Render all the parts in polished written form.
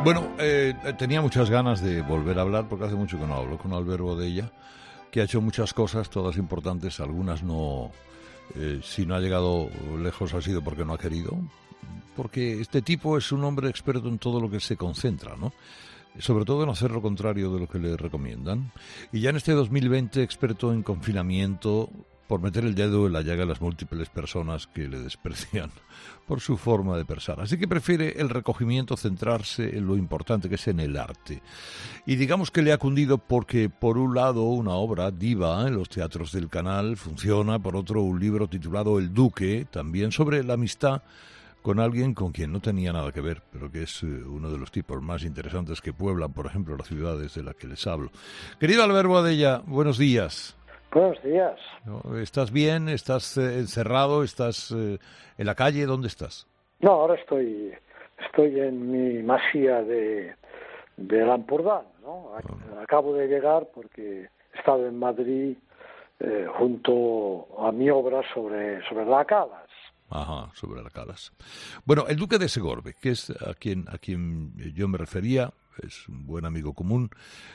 Bueno, tenía muchas ganas de volver a hablar porque hace mucho que no hablo con Albert Boadella, que ha hecho muchas cosas, todas importantes, algunas no. Si no ha llegado lejos ha sido porque no ha querido, porque este tipo es un hombre experto en todo lo que se concentra, ¿no? Sobre todo en hacer lo contrario de lo que le recomiendan. Y ya en este 2020, experto en confinamiento, por meter el dedo en la llaga de las múltiples personas que le desprecian por su forma de pensar. Así que prefiere el recogimiento, centrarse en lo importante que es en el arte. Y digamos que le ha cundido porque, por un lado, una obra diva en los teatros del Canal funciona, por otro, un libro titulado El Duque, también sobre la amistad con alguien con quien no tenía nada que ver, pero que es uno de los tipos más interesantes que pueblan, por ejemplo, las ciudades de las que les hablo. Querido Albert Boadella, buenos días. Buenos días. ¿Estás bien? ¿Estás encerrado? ¿Estás en la calle? ¿Dónde estás? No, ahora estoy en mi masía de Lampurdán, ¿no? Acabo de llegar porque he estado en Madrid junto a mi obra sobre la Calas. Ajá, sobre las Calas. Bueno, el duque de Segorbe, que es a quien yo me refería, es un buen amigo común.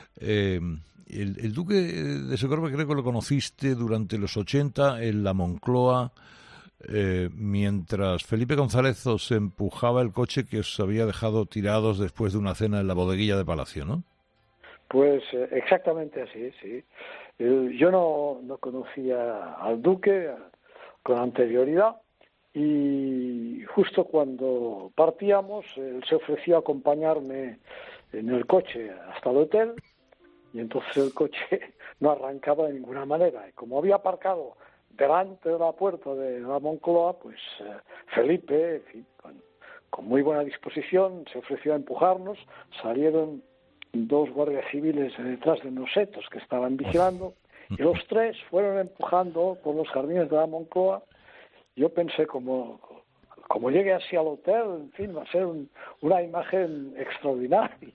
El duque de Segorbe creo que lo conociste durante los 80 en la Moncloa, mientras Felipe González os empujaba el coche que os había dejado tirados después de una cena en la bodeguilla de Palacio, ¿no? Pues exactamente así, sí. Yo no conocía al duque con anterioridad. Y justo cuando partíamos, él se ofreció a acompañarme en el coche hasta el hotel, y entonces el coche no arrancaba de ninguna manera. Y como había aparcado delante de la puerta de la Moncloa, pues Felipe, en fin, con muy buena disposición, se ofreció a empujarnos. Salieron dos guardias civiles detrás de unos setos que estaban vigilando, y los tres fueron empujando por los jardines de la Moncloa. Yo pensé, como llegue así al hotel, en fin, va a ser una imagen extraordinaria.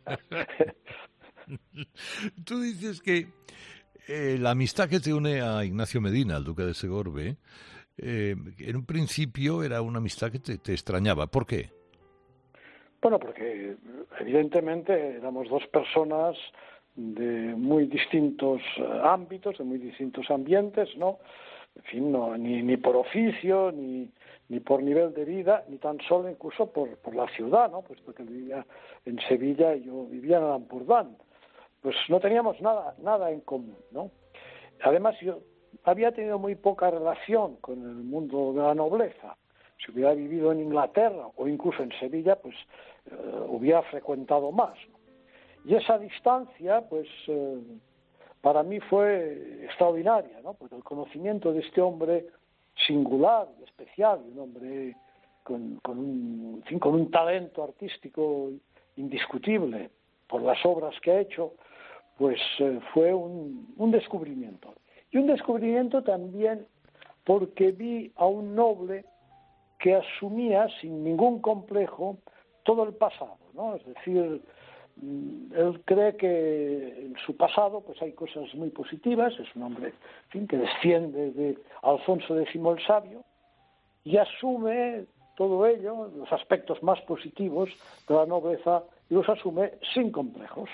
Tú dices que la amistad que te une a Ignacio Medina, al duque de Segorbe, en un principio era una amistad que te extrañaba. ¿Por qué? Bueno, porque evidentemente éramos dos personas de muy distintos ámbitos, de muy distintos ambientes, ¿no? En fin, no, ni por oficio, ni por nivel de vida, ni tan solo incluso por la ciudad, ¿no? Puesto que él vivía en Sevilla y yo vivía en Lampurdán. Pues no teníamos nada en común, ¿no? Además, yo había tenido muy poca relación con el mundo de la nobleza. Si hubiera vivido en Inglaterra o incluso en Sevilla, pues hubiera frecuentado más, ¿no? Y esa distancia, pues para mí fue extraordinaria, ¿no? Porque el conocimiento de este hombre singular y especial, un hombre con un talento artístico indiscutible por las obras que ha hecho, pues fue un descubrimiento. Y un descubrimiento también porque vi a un noble que asumía sin ningún complejo todo el pasado, ¿no? Es decir, él cree que en su pasado pues hay cosas muy positivas. Es un hombre, en fin, que desciende de Alfonso X el Sabio y asume todo ello, los aspectos más positivos de la nobleza, y los asume sin complejos.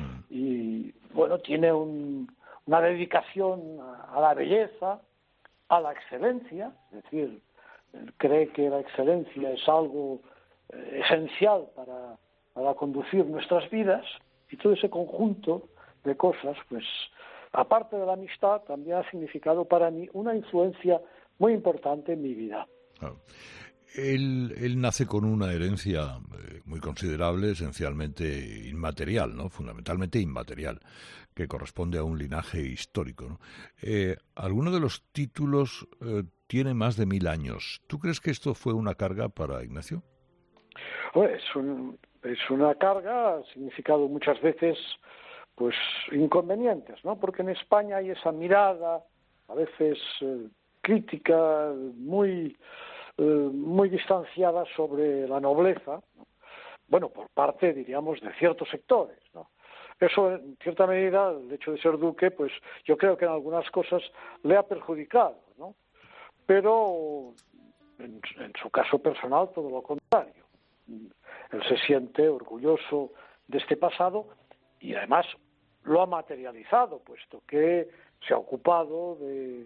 Y bueno, tiene una dedicación a la belleza, a la excelencia. Es decir, él cree que la excelencia es algo esencial para conducir nuestras vidas, y todo ese conjunto de cosas, pues aparte de la amistad, también ha significado para mí una influencia muy importante en mi vida. Claro. Él nace con una herencia muy considerable, esencialmente inmaterial, ¿no? Fundamentalmente inmaterial, que corresponde a un linaje histórico, ¿no? Alguno de los títulos tiene más de 1000 años. ¿Tú crees que esto fue una carga para Ignacio? Bueno, es una carga, ha significado muchas veces pues inconvenientes, ¿no? Porque en España hay esa mirada, a veces crítica, muy distanciada sobre la nobleza, ¿no? Bueno, por parte, diríamos, de ciertos sectores, ¿no? Eso, en cierta medida, el hecho de ser duque, pues yo creo que en algunas cosas le ha perjudicado, ¿no? Pero en su caso personal, todo lo contrario. Él se siente orgulloso este pasado, y además lo ha materializado, puesto que se ha ocupado de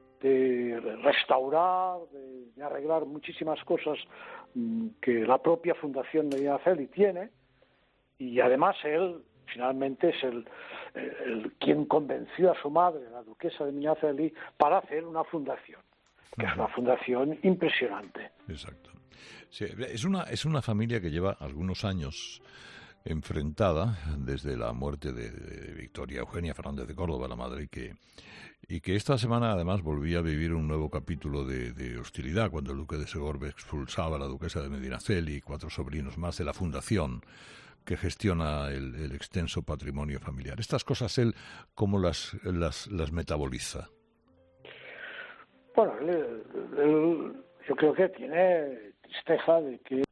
restaurar, de arreglar muchísimas cosas que la propia Fundación Medina Celi tiene, y además él finalmente es el quien convenció a su madre, la duquesa de Medina Celi, para hacer una fundación, que es una fundación impresionante. Exacto. Sí, es una familia que lleva algunos años enfrentada desde la muerte de Victoria Eugenia Fernández de Córdoba, la madre, y que esta semana además volvía a vivir un nuevo capítulo de hostilidad cuando el duque de Segorbe expulsaba a la duquesa de Medinaceli y 4 sobrinos más de la fundación que gestiona el extenso patrimonio familiar. Estas cosas él, ¿cómo las metaboliza? Bueno, yo creo que tiene tristeza de que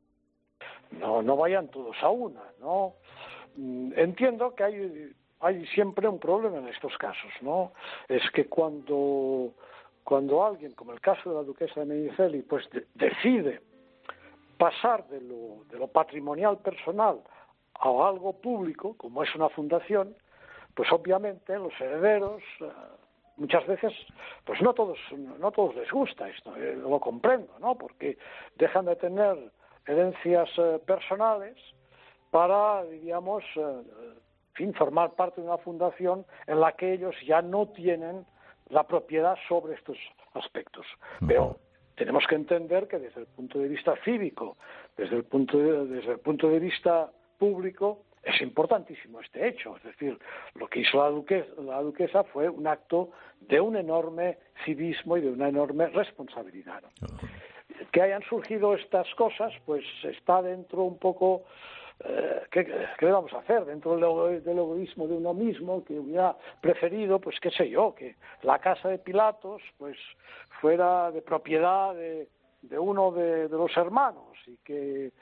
no vayan todos a una, ¿no? Entiendo que hay siempre un problema en estos casos, ¿no? Es que cuando alguien, como el caso de la duquesa de Medinaceli, pues decide pasar de lo patrimonial personal a algo público, como es una fundación, pues obviamente los herederos muchas veces, pues no todos les gusta esto, lo comprendo, ¿no? Porque dejan de tener herencias personales para, diríamos, formar parte de una fundación en la que ellos ya no tienen la propiedad sobre estos aspectos. Pero tenemos que entender que desde el punto de vista cívico, desde el punto de vista público, es importantísimo este hecho. Es decir, lo que hizo la duquesa fue un acto de un enorme civismo y de una enorme responsabilidad. Que hayan surgido estas cosas, pues está dentro un poco... ¿qué le vamos a hacer? Dentro del egoísmo de uno mismo, que hubiera preferido, pues qué sé yo, que la casa de Pilatos pues fuera de propiedad de uno de los hermanos y que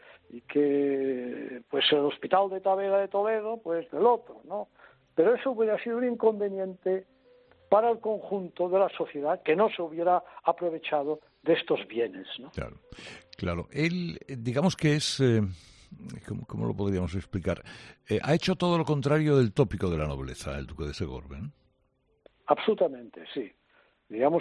pues el hospital de Tavera de Toledo pues del otro, ¿no? Pero eso hubiera sido un inconveniente para el conjunto de la sociedad, que no se hubiera aprovechado de estos bienes, ¿no? Claro. Él, digamos que es... ¿Cómo lo podríamos explicar? Ha hecho todo lo contrario del tópico de la nobleza, el duque de Segorbe, ¿no? Absolutamente, sí. Digamos,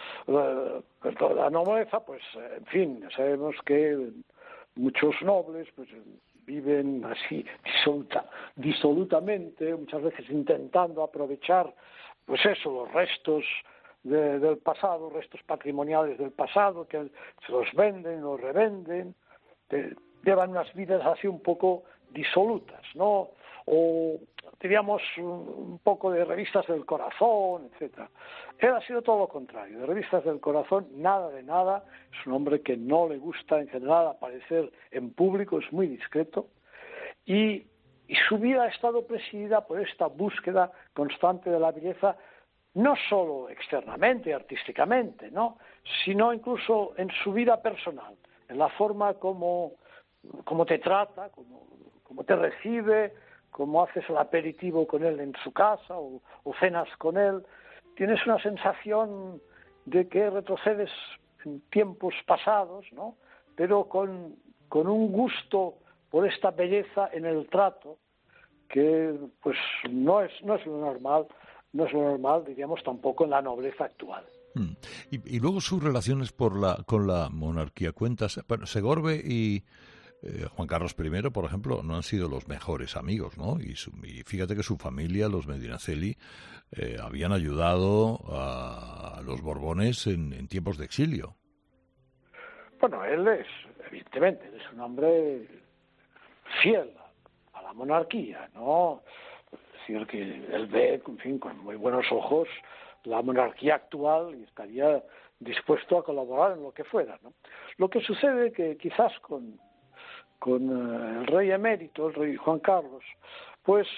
la nobleza, pues, en fin, sabemos que muchos nobles pues viven así disolutamente, muchas veces intentando aprovechar, pues eso, los restos del pasado, restos patrimoniales del pasado, que se los venden, los revenden, llevan unas vidas así un poco disolutas, ¿no? O diríamos un poco de revistas del corazón, etcétera. Él ha sido todo lo contrario, de revistas del corazón, nada de nada. Es un hombre que no le gusta en general aparecer en público, es muy discreto, y su vida ha estado presidida por esta búsqueda constante de la belleza, no solo externamente, artísticamente, ¿no? Sino incluso en su vida personal, en la forma como te trata, como te recibe, como haces el aperitivo con él en su casa o cenas con él. Tienes una sensación de que retrocedes en tiempos pasados, ¿no? Pero con un gusto por esta belleza en el trato que pues no es lo normal, diríamos, tampoco en la nobleza actual. Y luego sus relaciones con la monarquía. Cuentas, bueno, Segorbe y Juan Carlos I, por ejemplo, no han sido los mejores amigos, ¿no? Y fíjate que su familia, los Medinaceli, habían ayudado a los Borbones en tiempos de exilio. Bueno, evidentemente, es un hombre fiel a la monarquía, ¿no? Es decir, que él ve, en fin, con muy buenos ojos la monarquía actual y estaría dispuesto a colaborar en lo que fuera, ¿no? Lo que sucede que quizás con el rey emérito, el rey Juan Carlos, pues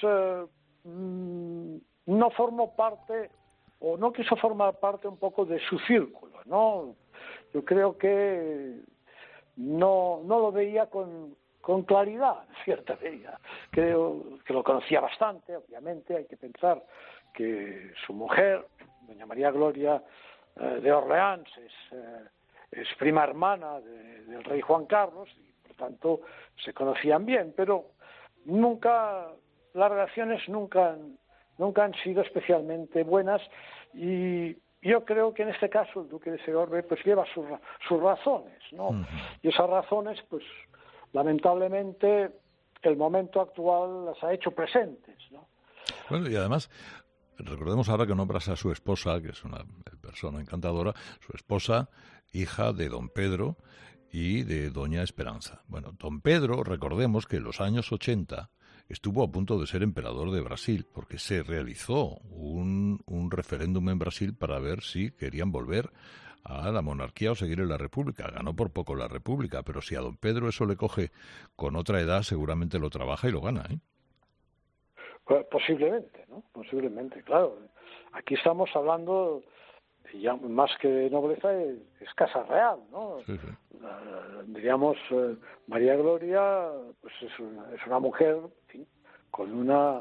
no formó parte o no quiso formar parte un poco de su círculo, ¿no? Yo creo que no lo veía con claridad, en cierta medida. Creo que lo conocía bastante, obviamente. Hay que pensar que su mujer, doña María Gloria de Orleans, es prima hermana del rey Juan Carlos y por tanto se conocían bien, pero las relaciones nunca han sido especialmente buenas, y yo creo que en este caso el duque de Segorbe pues lleva sus razones, ¿no? Y esas razones, pues lamentablemente el momento actual las ha hecho presentes, ¿no? Bueno, y además, recordemos ahora que nombras a su esposa, que es una persona encantadora, su esposa, hija de don Pedro y de doña Esperanza. Bueno, don Pedro, recordemos que en los años 80 estuvo a punto de ser emperador de Brasil, porque se realizó un referéndum en Brasil para ver si querían volver a la monarquía o seguir en la república. Ganó por poco la república, pero si a don Pedro eso le coge con otra edad, seguramente lo trabaja y lo gana, ¿eh? Pues posiblemente, ¿no? Posiblemente, claro. Aquí estamos hablando, ya más que de nobleza, es casa real, ¿no? Sí, sí. Diríamos, María Gloria pues es una mujer, en fin, con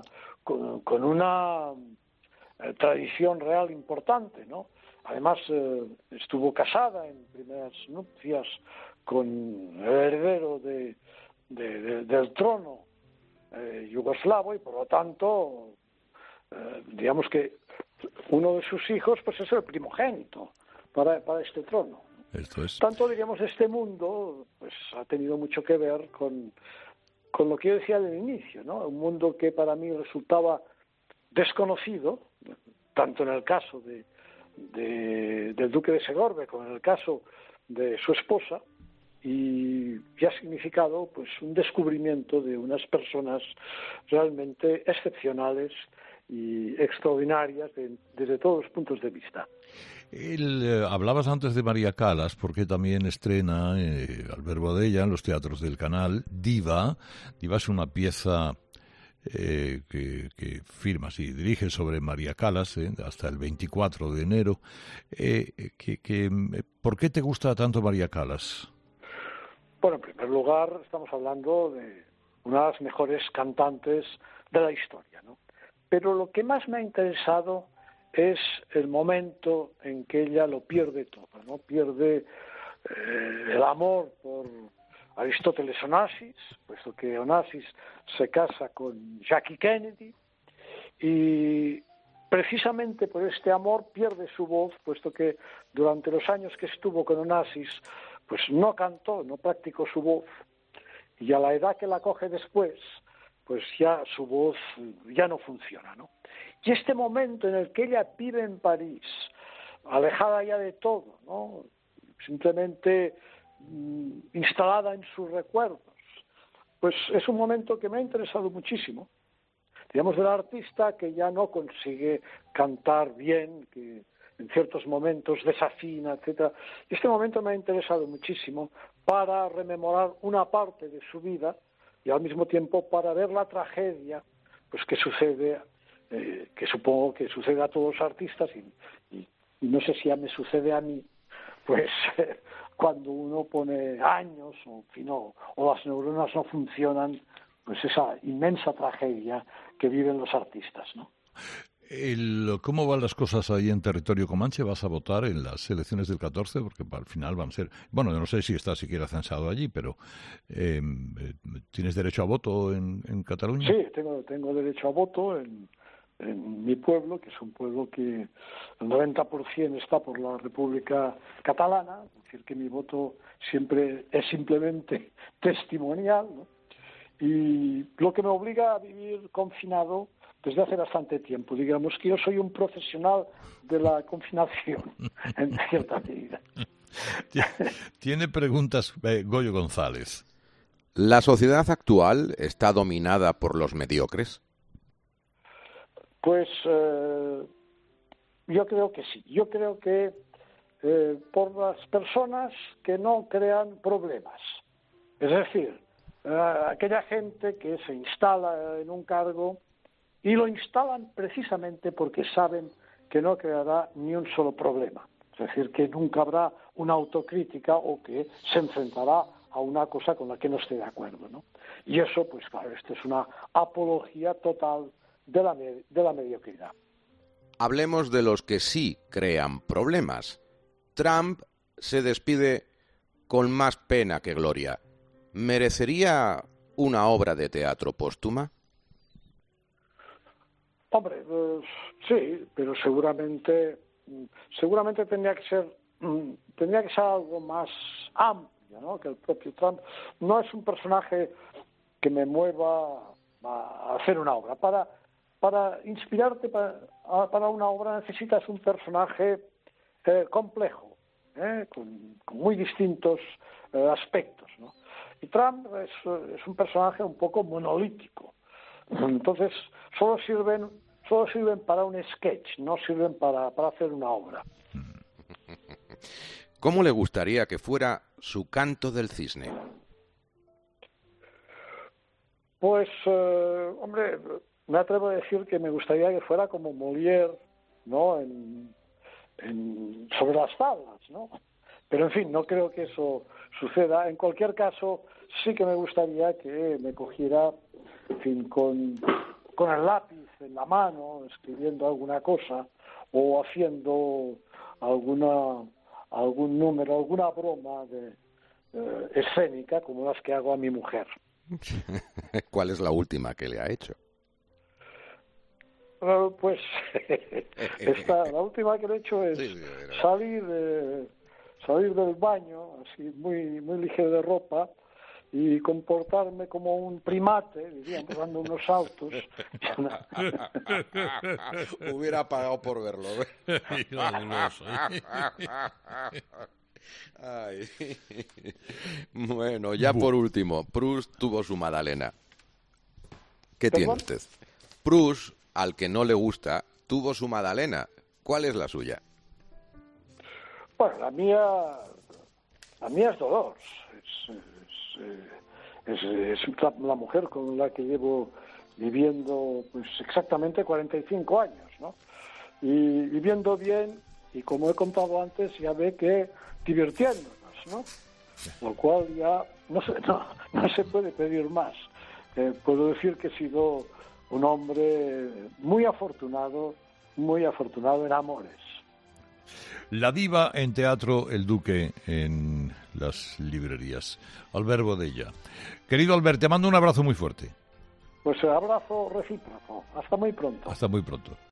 una tradición real importante, ¿no? Además, estuvo casada en primeras nupcias con el heredero del trono yugoslavo, y por lo tanto, digamos que uno de sus hijos pues es el primogénito para este trono. Esto es. Tanto, diríamos, este mundo pues ha tenido mucho que ver con lo que yo decía al inicio, ¿no? Un mundo que para mí resultaba desconocido, tanto en el caso del duque de Segorbe como en el caso de su esposa, y ha significado pues un descubrimiento de unas personas realmente excepcionales y extraordinarias desde todos los puntos de vista. Hablabas antes de María Callas, porque también estrena al verbo de ella en los teatros del Canal Diva. Diva es una pieza que firmas y diriges sobre María Callas hasta el 24 de enero. ¿Por qué te gusta tanto María Callas? Bueno, en primer lugar, estamos hablando de una de las mejores cantantes de la historia, ¿no? Pero lo que más me ha interesado es el momento en que ella lo pierde todo, ¿no? Pierde el amor por Aristóteles Onassis, puesto que Onassis se casa con Jackie Kennedy, y precisamente por este amor pierde su voz, puesto que durante los años que estuvo con Onassis pues no cantó, no practicó su voz, y a la edad que la coge después, pues ya su voz ya no funciona, ¿no? Y este momento en el que ella vive en París, alejada ya de todo, ¿no? Simplemente instalada en sus recuerdos, pues es un momento que me ha interesado muchísimo. Digamos, de la artista que ya no consigue cantar bien, que en ciertos momentos desafina, etcétera. Y este momento me ha interesado muchísimo para rememorar una parte de su vida y al mismo tiempo para ver la tragedia pues que sucede, que supongo que sucede a todos los artistas, y no sé si ya me sucede a mí, pues cuando uno pone años o las neuronas no funcionan, pues esa inmensa tragedia que viven los artistas, ¿no? ¿Cómo van las cosas ahí en territorio comanche? ¿Vas a votar en las elecciones del 14? Porque al final van a ser... Bueno, yo no sé si está siquiera censado allí, pero ¿tienes derecho a voto en Cataluña? Sí, tengo derecho a voto en mi pueblo, que es un pueblo que el 90% está por la República Catalana, es decir, que mi voto siempre es simplemente testimonial, ¿no? Y lo que me obliga a vivir confinado desde hace bastante tiempo. Digamos que yo soy un profesional de la confinación, en cierta medida. Tiene preguntas Goyo González. ¿La sociedad actual está dominada por los mediocres? Pues yo creo que sí. Yo creo que por las personas que no crean problemas. Es decir, aquella gente que se instala en un cargo y lo instalan precisamente porque saben que no creará ni un solo problema. Es decir, que nunca habrá una autocrítica o que se enfrentará a una cosa con la que no esté de acuerdo, ¿no? Y eso, pues claro, esto es una apología total de la mediocridad. Hablemos de los que sí crean problemas. Trump se despide con más pena que gloria. ¿Merecería una obra de teatro póstuma? Hombre, sí, pero seguramente tendría que ser algo más amplio, ¿no? Que el propio Trump. No es un personaje que me mueva a hacer una obra. Para inspirarte para una obra necesitas un personaje complejo, con muy distintos aspectos, ¿no? Y Trump es un personaje un poco monolítico. Entonces, solo sirven para un sketch, no sirven para hacer una obra. ¿Cómo le gustaría que fuera su Canto del Cisne? Pues, hombre, me atrevo a decir que me gustaría que fuera como Molière, ¿no? Sobre las tablas, ¿no? Pero, en fin, no creo que eso suceda. En cualquier caso, sí que me gustaría que me cogiera, en fin, con el lápiz en la mano, escribiendo alguna cosa, o haciendo algún número, alguna broma escénica, como las que hago a mi mujer. ¿Cuál es la última que le ha hecho? Pues la última que le he hecho es salir del baño, así muy muy ligero de ropa, y comportarme como un primate, diríamos, dando unos saltos. Hubiera pagado por verlo. Ay. Bueno, ya por último, Proust tuvo su Madalena. ¿Qué tiene usted? Proust, al que no le gusta, tuvo su Madalena. ¿Cuál es la suya? Bueno, la mía es Dolores. Es la mujer con la que llevo viviendo pues exactamente 45 años, ¿no? Y viviendo bien, y como he contado antes, ya ve que divirtiéndonos, ¿no? Lo cual ya no se puede pedir más. Puedo decir que he sido un hombre muy afortunado en amores. La diva en teatro, el duque en las librerías. Albert Boadella. Querido Albert, te mando un abrazo muy fuerte. Pues abrazo recíproco. Hasta muy pronto. Hasta muy pronto.